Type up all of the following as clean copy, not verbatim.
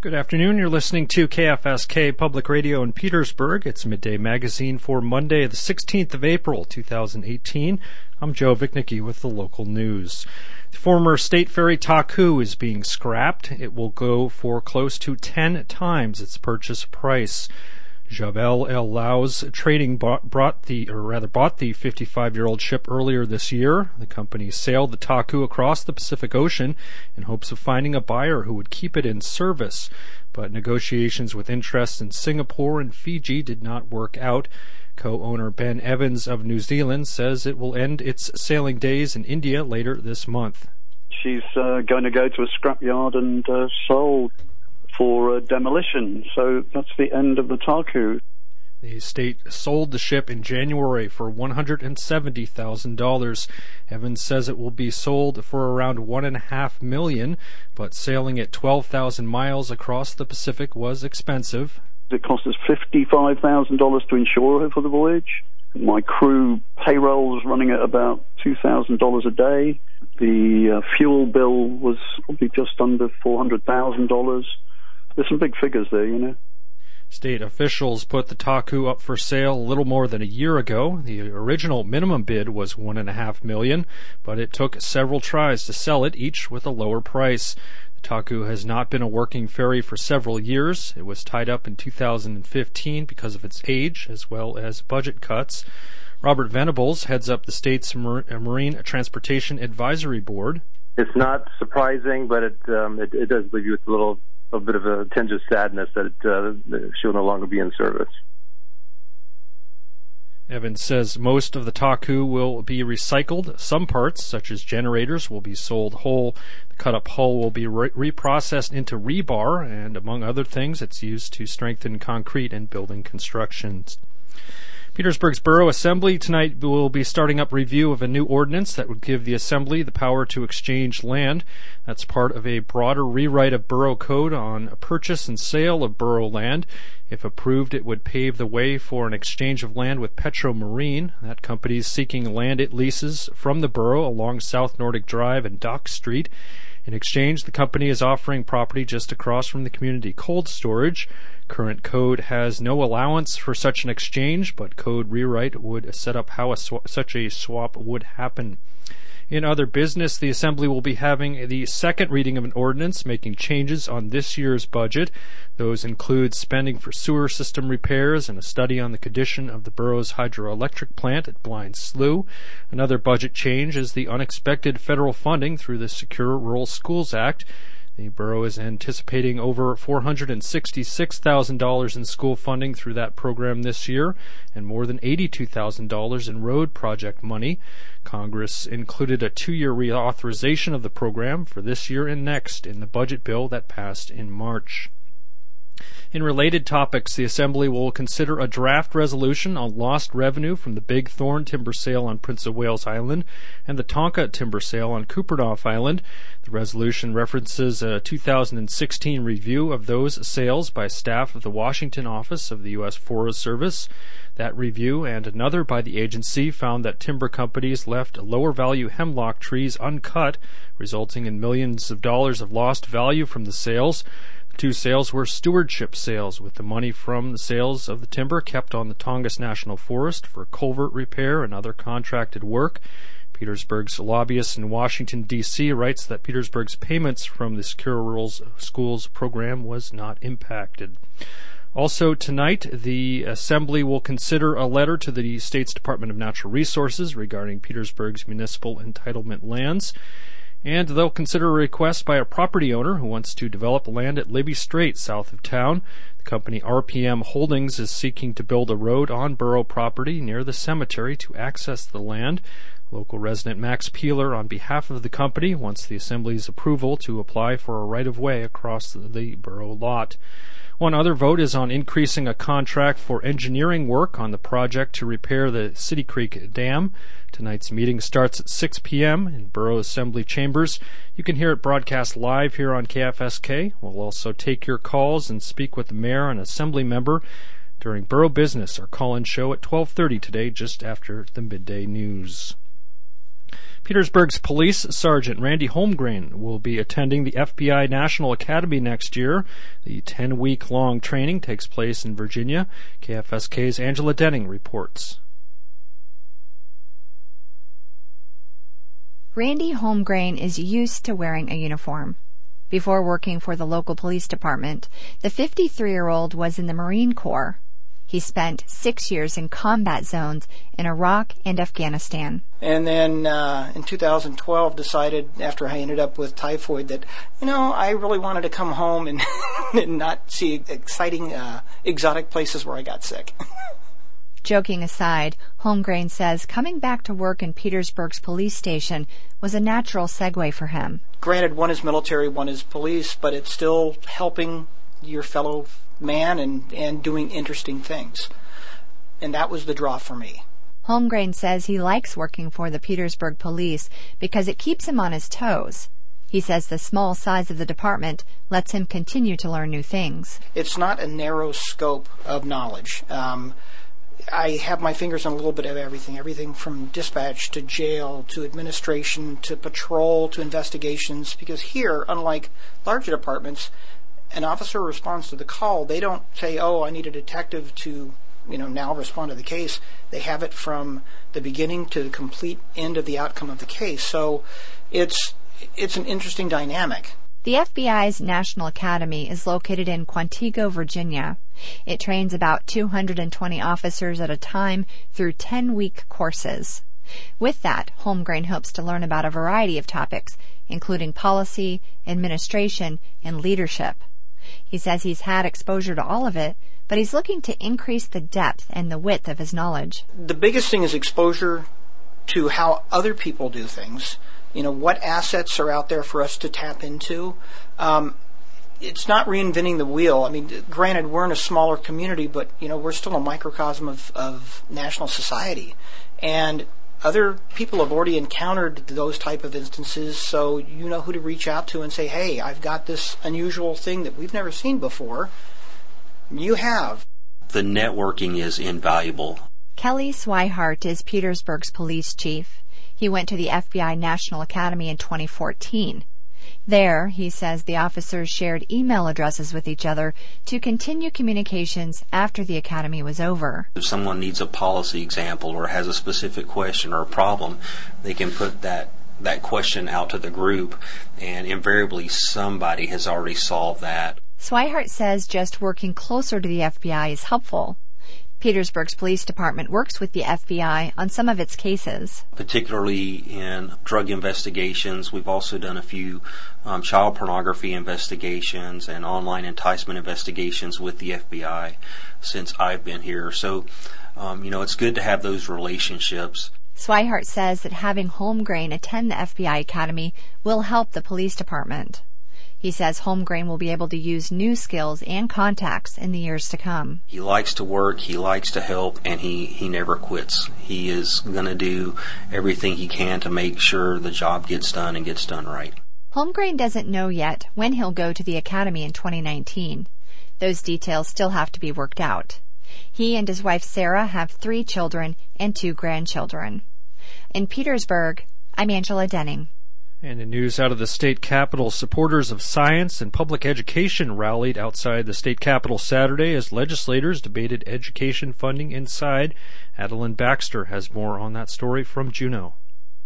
Good afternoon. You're listening to KFSK Public Radio in Petersburg. It's Midday Magazine for Monday, the 16th of April, 2018. I'm Joe Vicnicki with the local news. The former state ferry Taku is being scrapped. It will go for close to 10 times its purchase price. Jebel El Laus Trading bought the 55-year-old ship earlier this year. The company sailed the Taku across the Pacific Ocean in hopes of finding a buyer who would keep it in service. But negotiations with interests in Singapore and Fiji did not work out. Co-owner Ben Evans of New Zealand says it will end its sailing days in India later this month. She's going to go to a scrapyard and sold for demolition, so that's the end of the Taku. The state sold the ship in January for $170,000. Evans says it will be sold for around $1.5 million, but sailing at 12,000 miles across the Pacific was expensive. It cost us $55,000 to insure her for the voyage. My crew payroll was running at about $2,000 a day. The fuel bill was probably just under $400,000. There's some big figures there, you know. State officials put the Taku up for sale a little more than a year ago. The original minimum bid was $1.5 million, but it took several tries to sell it, each with a lower price. The Taku has not been a working ferry for several years. It was tied up in 2015 because of its age, as well as budget cuts. Robert Venables heads up the state's Marine Transportation Advisory Board. It's not surprising, but it does leave you with a little bit of a tinge of sadness that she'll no longer be in service. Evans says most of the Taku will be recycled. Some parts, such as generators, will be sold whole. The cut-up hull will be reprocessed into rebar, and among other things, it's used to strengthen concrete and building constructions. Petersburg's Borough Assembly tonight will be starting up review of a new ordinance that would give the Assembly the power to exchange land. That's part of a broader rewrite of Borough Code on a purchase and sale of borough land. If approved, it would pave the way for an exchange of land with Petro Marine. That company is seeking land it leases from the borough along South Nordic Drive and Dock Street. In exchange, the company is offering property just across from the community cold storage. Current code has no allowance for such an exchange, but code rewrite would set up how such a swap would happen. In other business, the Assembly will be having the second reading of an ordinance making changes on this year's budget. Those include spending for sewer system repairs and a study on the condition of the borough's hydroelectric plant at Blind Slough. Another budget change is the unexpected federal funding through the Secure Rural Schools Act. The borough is anticipating over $466,000 in school funding through that program this year and more than $82,000 in road project money. Congress included a 2-year reauthorization of the program for this year and next in the budget bill that passed in March. In related topics, the Assembly will consider a draft resolution on lost revenue from the Big Thorn timber sale on Prince of Wales Island and the Tonka timber sale on Kupernoff Island. The resolution references a 2016 review of those sales by staff of the Washington office of the U.S. Forest Service. That review and another by the agency found that timber companies left lower-value hemlock trees uncut, resulting in millions of dollars of lost value from the sales. The two sales were stewardship sales, with the money from the sales of the timber kept on the Tongass National Forest for culvert repair and other contracted work. Petersburg's lobbyist in Washington, D.C. writes that Petersburg's payments from the Secure Rural Schools program was not impacted. Also tonight, the Assembly will consider a letter to the state's Department of Natural Resources regarding Petersburg's municipal entitlement lands. And they'll consider a request by a property owner who wants to develop land at Libby Strait south of town. The company RPM Holdings is seeking to build a road on borough property near the cemetery to access the land. Local resident Max Peeler, on behalf of the company, wants the Assembly's approval to apply for a right-of-way across the borough lot. One other vote is on increasing a contract for engineering work on the project to repair the City Creek Dam. Tonight's meeting starts at 6 p.m. in Borough Assembly Chambers. You can hear it broadcast live here on KFSK. We'll also take your calls and speak with the mayor and assembly member during Borough Business, our call-in show at 12:30 today, just after the midday news. Petersburg's Police Sergeant Randy Holmgren will be attending the FBI National Academy next year. The 10-week-long training takes place in Virginia. KFSK's Angela Denning reports. Randy Holmgren is used to wearing a uniform. Before working for the local police department, the 53-year-old was in the Marine Corps. He spent 6 years in combat zones in Iraq and Afghanistan. And then in 2012 decided, after I ended up with typhoid, that, I really wanted to come home and, and not see exciting, exotic places where I got sick. Joking aside, Holmgren says coming back to work in Petersburg's police station was a natural segue for him. Granted, one is military, one is police, but it's still helping your fellow man and doing interesting things. And that was the draw for me. Holmgren says he likes working for the Petersburg police because it keeps him on his toes. He says the small size of the department lets him continue to learn new things. It's not a narrow scope of knowledge. I have my fingers on a little bit of everything from dispatch to jail to administration to patrol to investigations, because here, unlike larger departments, an officer responds to the call. They don't say, I need a detective to, now respond to the case. They have it from the beginning to the complete end of the outcome of the case. So it's an interesting dynamic. The FBI's National Academy is located in Quantico, Virginia. It trains about 220 officers at a time through 10-week courses. With that, Holmgren hopes to learn about a variety of topics, including policy, administration, and leadership. He says he's had exposure to all of it, but he's looking to increase the depth and the width of his knowledge. The biggest thing is exposure to how other people do things. What assets are out there for us to tap into. It's not reinventing the wheel. I mean, granted, we're in a smaller community, but, we're still a microcosm of national society. And other people have already encountered those type of instances, so you know who to reach out to and say, hey, I've got this unusual thing that we've never seen before. You have. The networking is invaluable. Kelly Swihart is Petersburg's police chief. He went to the FBI National Academy in 2014. There, he says the officers shared email addresses with each other to continue communications after the academy was over. If someone needs a policy example or has a specific question or a problem, they can put that question out to the group, and invariably somebody has already solved that. Swihart says just working closer to the FBI is helpful. Petersburg's police department works with the FBI on some of its cases. Particularly in drug investigations. We've also done a few child pornography investigations and online enticement investigations with the FBI since I've been here. So, it's good to have those relationships. Swihart says that having Holmgren attend the FBI Academy will help the police department. He says Holmgren will be able to use new skills and contacts in the years to come. He likes to work, he likes to help, and he never quits. He is going to do everything he can to make sure the job gets done and gets done right. Holmgren doesn't know yet when he'll go to the academy in 2019. Those details still have to be worked out. He and his wife Sarah have 3 children and 2 grandchildren. In Petersburg, I'm Angela Denning. And in news out of the state capitol, supporters of science and public education rallied outside the state capitol Saturday as legislators debated education funding inside. Adeline Baxter has more on that story from Juneau.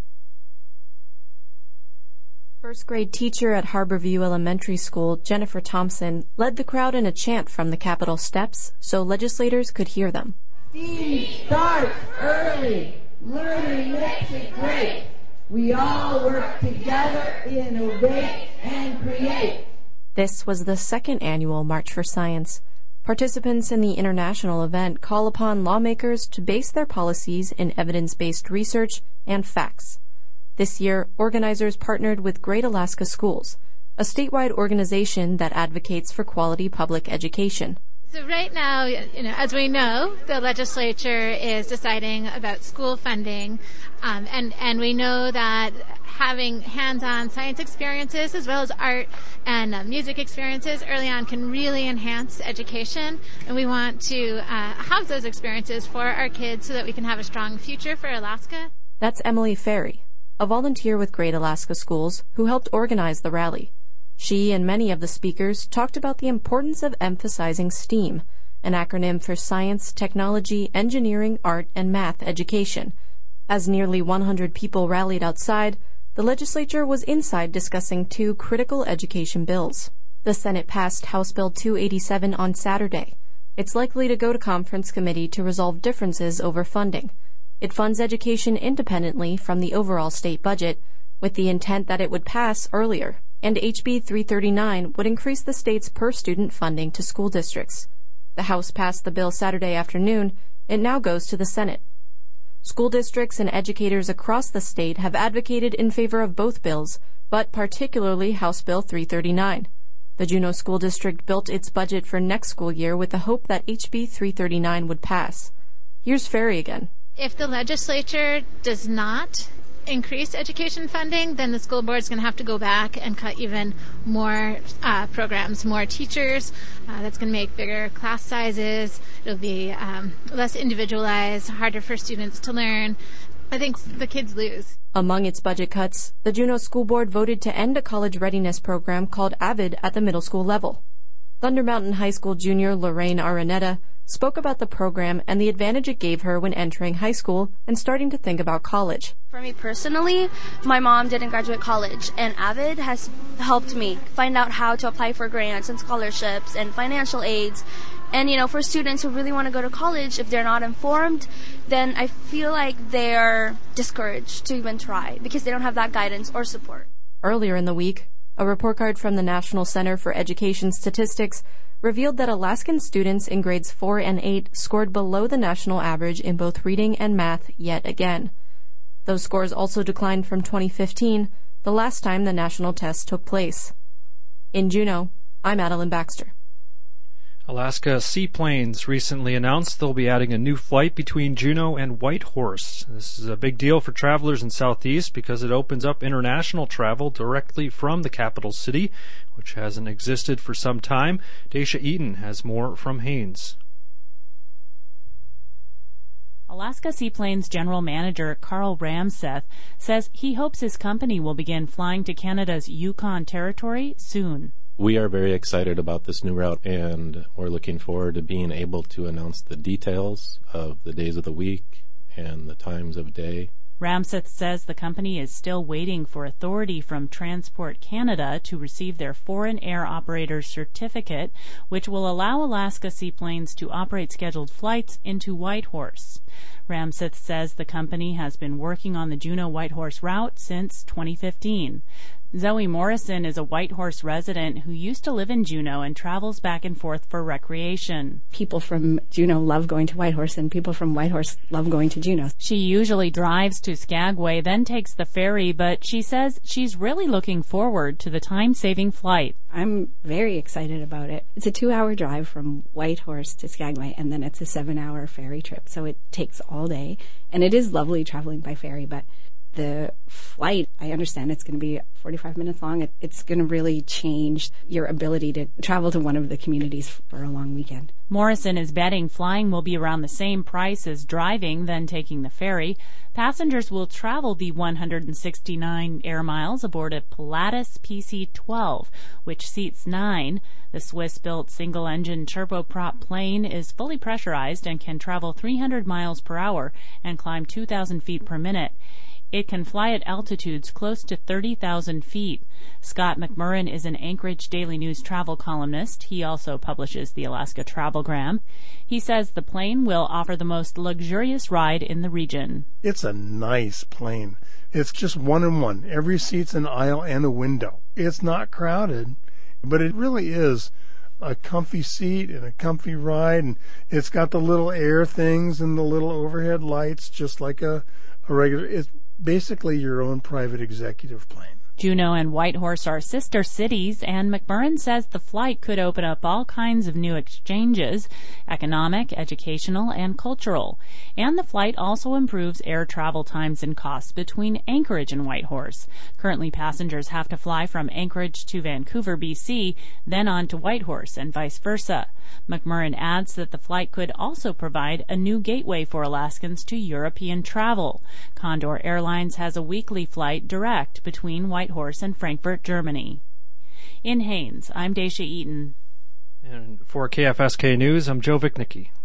First grade teacher at Harborview Elementary School, Jennifer Thompson, led the crowd in a chant from the Capitol steps so legislators could hear them. STEAM starts early. Learning makes it great. We all work together, innovate, and create. This was the second annual March for Science. Participants in the international event call upon lawmakers to base their policies in evidence-based research and facts. This year, organizers partnered with Great Alaska Schools, a statewide organization that advocates for quality public education. So right now, as we know, the legislature is deciding about school funding, and we know that having hands-on science experiences as well as art and music experiences early on can really enhance education, and we want to have those experiences for our kids so that we can have a strong future for Alaska. That's Emily Ferry. a volunteer with Great Alaska Schools who helped organize the rally. She and many of the speakers talked about the importance of emphasizing STEAM, an acronym for Science, Technology, Engineering, Art, and Math Education. As nearly 100 people rallied outside, the legislature was inside discussing two critical education bills. The Senate passed House Bill 287 on Saturday. It's likely to go to conference committee to resolve differences over funding. It funds education independently from the overall state budget, with the intent that it would pass earlier, and HB 339 would increase the state's per-student funding to school districts. The House passed the bill Saturday afternoon. It now goes to the Senate. School districts and educators across the state have advocated in favor of both bills, but particularly House Bill 339. The Juneau School District built its budget for next school year with the hope that HB 339 would pass. Here's Ferry again. If the legislature does not increase education funding, then the school board is going to have to go back and cut even more programs, more teachers. That's going to make bigger class sizes. It'll be less individualized, harder for students to learn. I think the kids lose. Among its budget cuts, the Juneau School Board voted to end a college readiness program called AVID at the middle school level. Thunder Mountain High School junior Lorraine Araneta spoke about the program and the advantage it gave her when entering high school and starting to think about college. For me personally, my mom didn't graduate college, and AVID has helped me find out how to apply for grants and scholarships and financial aids. And, for students who really want to go to college, if they're not informed, then I feel like they're discouraged to even try because they don't have that guidance or support. Earlier in the week, a report card from the National Center for Education Statistics revealed that Alaskan students in grades 4 and 8 scored below the national average in both reading and math yet again. Those scores also declined from 2015, the last time the national test took place. In Juneau, I'm Adeline Baxter. Alaska Seaplanes recently announced they'll be adding a new flight between Juneau and Whitehorse. This is a big deal for travelers in Southeast because it opens up international travel directly from the capital city, which hasn't existed for some time. Daisha Eaton has more from Haines. Alaska Seaplanes General Manager Carl Ramseth says he hopes his company will begin flying to Canada's Yukon Territory soon. We are very excited about this new route, and we're looking forward to being able to announce the details of the days of the week and the times of day. Ramseth says the company is still waiting for authority from Transport Canada to receive their Foreign Air Operator Certificate, which will allow Alaska Seaplanes to operate scheduled flights into Whitehorse. Ramseth says the company has been working on the Juneau-Whitehorse route since 2015. Zoe Morrison is a Whitehorse resident who used to live in Juneau and travels back and forth for recreation. People from Juneau love going to Whitehorse, and people from Whitehorse love going to Juneau. She usually drives to Skagway, then takes the ferry, but she says she's really looking forward to the time-saving flight. I'm very excited about it. It's a 2-hour drive from Whitehorse to Skagway, and then it's a 7-hour ferry trip, so it takes all day. And it is lovely traveling by ferry, but the flight, I understand it's going to be 45 minutes long. It's going to really change your ability to travel to one of the communities for a long weekend. Morrison is betting flying will be around the same price as driving, then taking the ferry. Passengers will travel the 169 air miles aboard a Pilatus PC-12, which seats 9. The Swiss-built single-engine turboprop plane is fully pressurized and can travel 300 miles per hour and climb 2,000 feet per minute. It can fly at altitudes close to 30,000 feet. Scott McMurrin is an Anchorage Daily News travel columnist. He also publishes the Alaska Travelgram. He says the plane will offer the most luxurious ride in the region. It's a nice plane. It's just one-in-one. Every seat's an aisle and a window. It's not crowded, but it really is a comfy seat and a comfy ride. And it's got the little air things and the little overhead lights, just like a regular. It's basically your own private executive plane. Juneau and Whitehorse are sister cities, and McMurrin says the flight could open up all kinds of new exchanges, economic, educational, and cultural. And the flight also improves air travel times and costs between Anchorage and Whitehorse. Currently, passengers have to fly from Anchorage to Vancouver, BC, then on to Whitehorse, and vice versa. McMurrin adds that the flight could also provide a new gateway for Alaskans to European travel. Condor Airlines has a weekly flight direct between Whitehorse and Frankfurt, Germany. In Haines, I'm Dacia Eaton. And for KFSK News, I'm Joe Vicnicki.